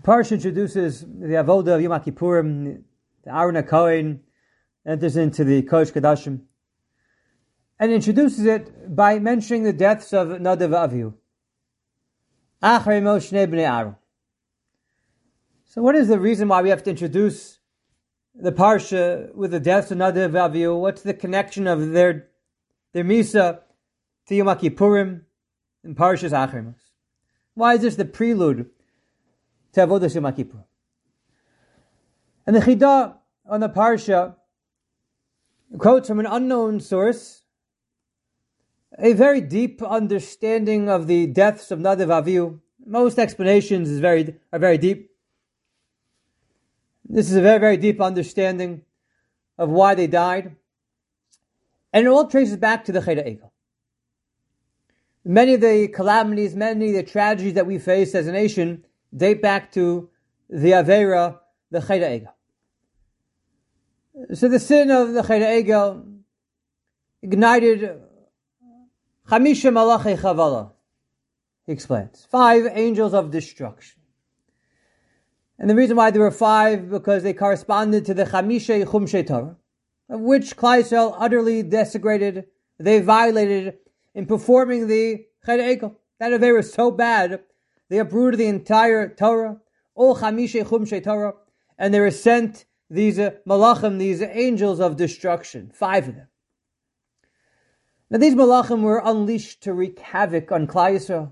Parsha introduces the Avodah of Yom Kippurim. The Aaron HaKohen enters into the Kodesh Kodashim and introduces it by mentioning the deaths of Nadav and Avihu. Achrei Moshe bnei Aaron. So what is the reason why we have to introduce the Parsha with the deaths of Nadav and Avihu? What's the connection of their Misa to Yom Kippurim in Parshas Achrei Moshe? Why is this the prelude to Avodas Yom Kippur? And the Chidah on the Parsha quotes from an unknown source a very deep understanding of the deaths of Nadav and Avihu. Most explanations are very deep. This is a very, very deep understanding of why they died. And it all traces back to the Cheder Egel. Many of the calamities, many of the tragedies that we face as a nation date back to the Avera, the Cheder Egel. So the sin of the Cheder Egel ignited Chamisha Malachei Chavala, he explains. 5 angels of destruction. And the reason why there were 5, because they corresponded to the Chamisha Chumshei Torah, of which Klal Yisrael utterly desecrated, they violated in performing the Cheder Egel. That Avera was so bad, they uprooted the entire Torah, all Chamisha Chumshei Torah, and they were sent these malachim, these angels of destruction, 5 of them. Now these malachim were unleashed to wreak havoc on Klal Yisrael.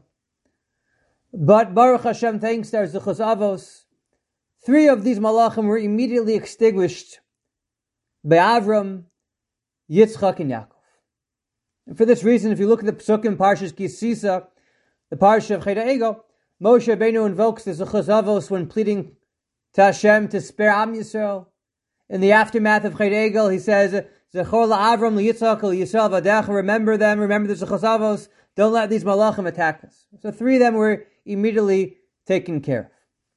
But Baruch Hashem, thanks to our Zechus Avos, 3 of these malachim were immediately extinguished by Avram, Yitzchak, and Yaakov. And for this reason, if you look at the Pesukim Parshas Kisisa, the Parsha of Cheder Egel, Moshe Rabbeinu invokes the Zechus Avos when pleading to Hashem to spare Am Yisrael. In the aftermath of Cheder Egel, he says, Zechor la'Avram liYitzchak liYisrael v'adecha, remember them, remember the Zechus Avos, don't let these malachim attack us. So 3 of them were immediately taken care of.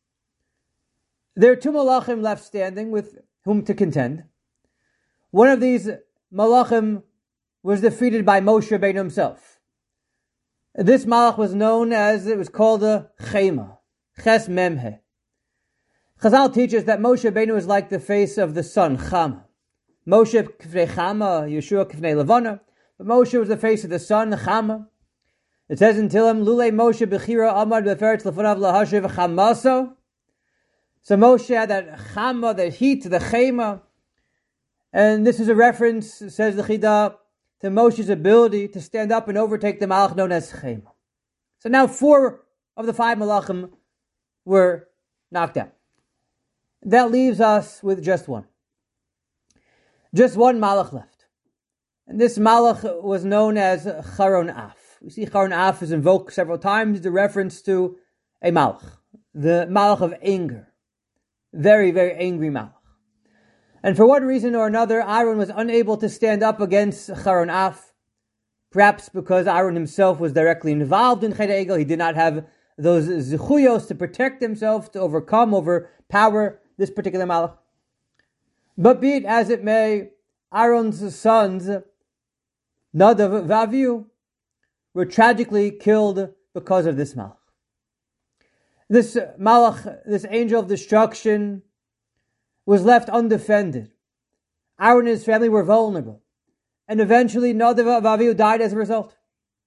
There are 2 malachim left standing with whom to contend. One of these malachim was defeated by Moshe Rabbeinu himself. This malach was known as, it was called a Chema, Ches Memhe. Chazal teaches that Moshe Rabbeinu is like the face of the sun, Chama. Moshe k'fnei Chama, Yeshua k'fnei Levana. But Moshe was the face of the sun, Chama. It says in Tillim, Lulei Moshe b'chira amad b'feretz lefanav lahashiv chamaso. So Moshe had that Chama, the heat, the Chema. And this is a reference, says the Chidah, to Moshe's ability to stand up and overtake the malach known as Chema. So now 4 of the 5 malachim were knocked out. That leaves us with just one. Just one malach left. And this malach was known as Charon Af. We see Charon Af is invoked several times, the reference to a malach, the malach of anger. Very, very angry malach. And for one reason or another, Aaron was unable to stand up against Charon Af. Perhaps because Aaron himself was directly involved in Cheder Egel. He did not have those zichuyos to protect himself, to overpower this particular malach. But be it as it may, Aaron's sons, Nadav and Avihu, were tragically killed because of this malach. This malach, this angel of destruction, was left undefended. Aaron and his family were vulnerable. And eventually Nadav and Avihu died as a result.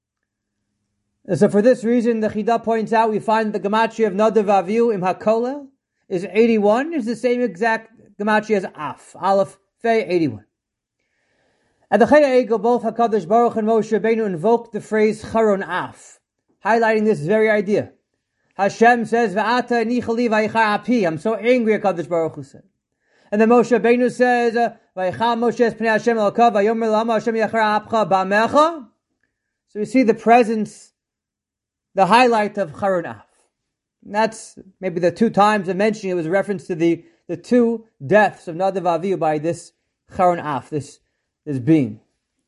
And so for this reason, the Chidah points out, we find the gematria of Nadav and Avihu in HaKolel is 81, is the same exact gematria as Af, Aleph, Fei, 81. At the Cheder Egel, both HaKadosh Baruch and Moshe Rabbeinu invoked the phrase Charon Af, highlighting this very idea. Hashem says, V'ata nichali v'yichar api, I'm so angry, HaKadosh Baruch Hu said. And then Moshe Rabbeinu says, V'yichar Moshe es pnei Hashem elakav, v'yomer lama Hashem yachar apcha ba'mecha. So we see the presence, the highlight of Charon Af. And that's maybe the 2 times I'm mentioning it was a reference to the 2 deaths of Nadav and Avihu by this Charon Af, this being.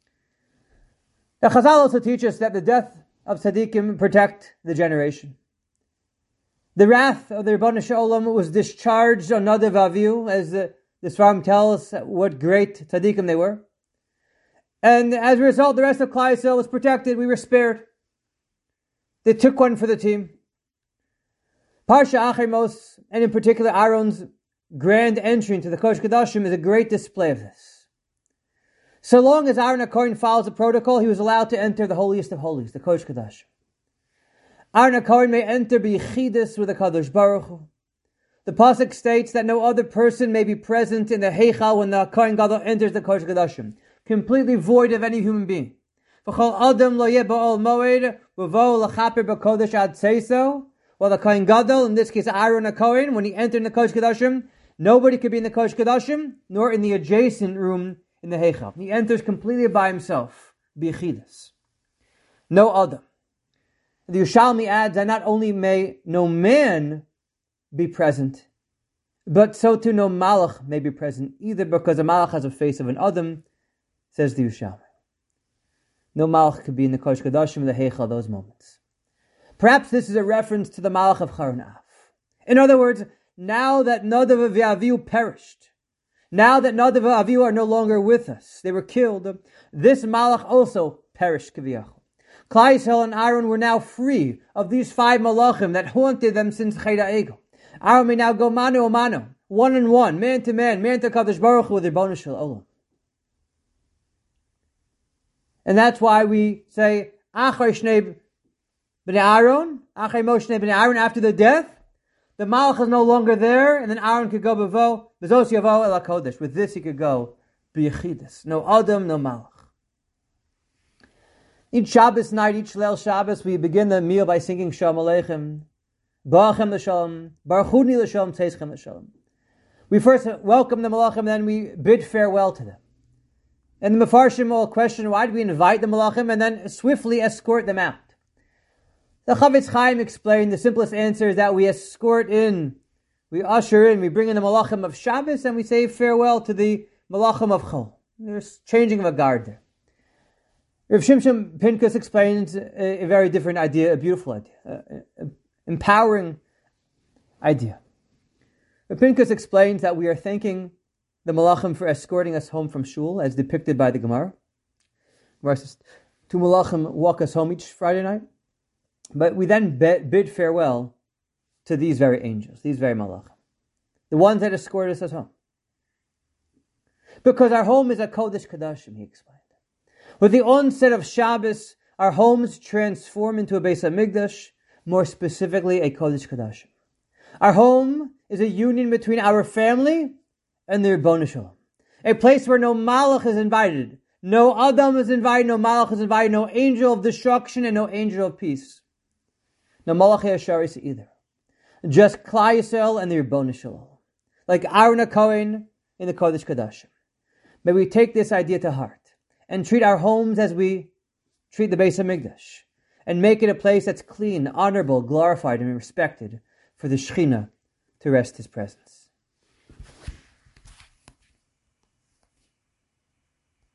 The Chazal also teach us that the death of tzaddikim protect the generation. The wrath of the Rebbeinu Shalom was discharged on Nadav and Avihu, as the Sfarim tell us what great tzaddikim they were. And as a result, the rest of Klal Yisrael was protected. We were spared. They took one for the team. Parsha Achrimos, and in particular Aaron's grand entry into the Kodesh Kodashim, is a great display of this. So long as Aaron HaKohen follows the protocol, he was allowed to enter the holiest of holies, the Kodesh Kodashim. Aaron HaKohen may enter b'yichidus with the Kadosh Baruch Hu. The pasuk states that no other person may be present in the Heichal when the Kohen Gadol enters the Kodesh Kodashim, completely void of any human being. V'chol adam lo yeh ba'ol moed v'vo l'chaper b'kodesh ad teiso. While the Kohen Gadol, in this case Aaron HaKohen, when he entered in the Kodesh Kodashim, nobody could be in the Kodesh Kodashim, nor in the adjacent room in the Heichal. He enters completely by himself, b'yichidus. No adam. The Yerushalmi adds that not only may no man be present, but so too no malach may be present, either because a malach has a face of an adam, says the Yerushalmi. No malach could be in the Kodesh Kodashim in the Heichal those moments. Perhaps this is a reference to the malach of Charon Af. In other words, now that Nadav and Avihu perished, now that Nadav and Avihu are no longer with us, they were killed, this malach also perished, Kiviyachol. Klal Yisrael and Aaron were now free of these 5 malachim that haunted them since Chet HaEgel. Aaron may now go mano a mano, one-on-one, man to Kadosh Baruch Hu with the Ribono Shel Olam. And that's why we say, Achar Shnei B'nei Aaron, Achar Moshe B'nei Aaron, after the death, the malach is no longer there, and then Aaron could go B'zos Yavo El HaKodesh. With this he could go B'yichidus. No Adam, no malach. Each Shabbos night, each Leil Shabbos, we begin the meal by singing Shalom Aleichem, Barachem L'Shalom, Baruchuni L'Shalom, Tzeichem L'Shalom. We first welcome the Malachim, then we bid farewell to them. And the Mefarshim will question, why do we invite the Malachim and then swiftly escort them out? The Chavetz Chaim explained the simplest answer is that we escort in, we usher in, we bring in the Malachim of Shabbos and we say farewell to the Malachim of Chol. There's changing of a guard there. Rav Shimshon Pinkus explains a very different idea, a beautiful idea, an empowering idea. Rav Pinkus explains that we are thanking the Malachim for escorting us home from Shul, as depicted by the Gemara. Gemara says, 2 Malachim walk us home each Friday night. But we then bid farewell to these very angels, these very Malachim, the ones that escort us home. Because our home is a Kodesh Kodashim, he explained. With the onset of Shabbos, our homes transform into a Beis HaMikdash, more specifically a Kodesh Kodashim. Our home is a union between our family and the Ribono Shel Olam. A place where no malach is invited, no Adam is invited, no malach is invited, no angel of destruction and no angel of peace. No malach yasharis either. Just Klal Yisrael and the Ribono Shel Olam. Like Aaron HaKohen in the Kodesh Kodashim. May we take this idea to heart and treat our homes as we treat the Beis HaMikdash, and make it a place that's clean, honorable, glorified, and respected for the Shekhinah to rest His presence.